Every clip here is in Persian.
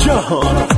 جهان.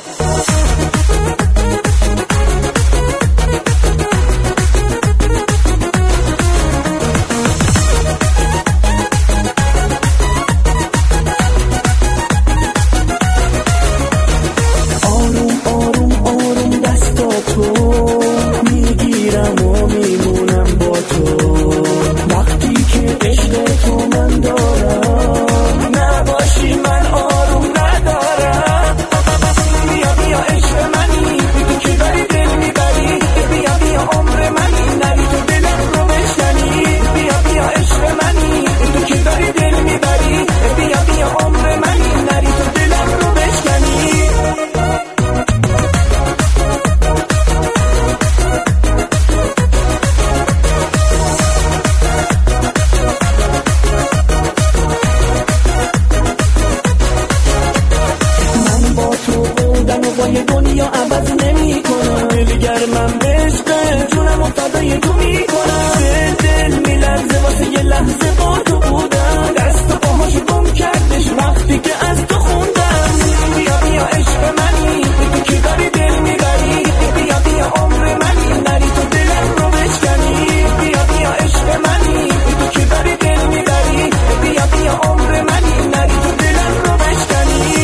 دنیا عوض نمی کنم، دلگر من به عشق جونم و فدای تو می کنم. دل می لرزه واسه یه لحظه با تو بودم، دست و پاهاشو گم کردش وقتی که از تو خوندم. بیا بیا عشق منی، تو که داری دل می بری، بیا بیا عمر منی، نری تو دلم رو بشکنی. بیا بیا عشق منی، تو که داری دل می بری، بیا بیا عمر منی، نری تو دلم رو بشکنی.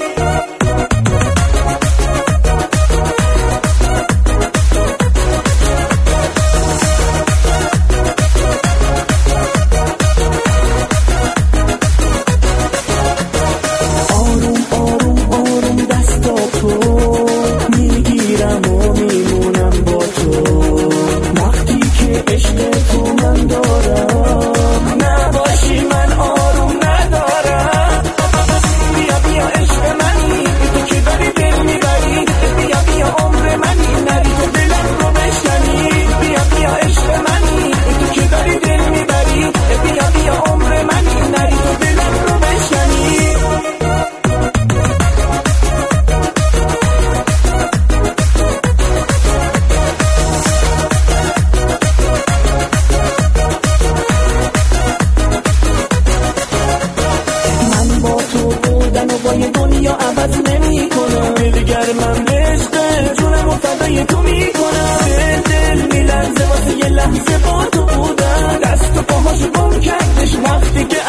دنیا عوض نمی کنم، دلگر من به عشق جونم و فدای تو می کنم. دل می لرزه واسه یه لحظه با تو بودم، دست و پاهاشو گم کردش وقتی که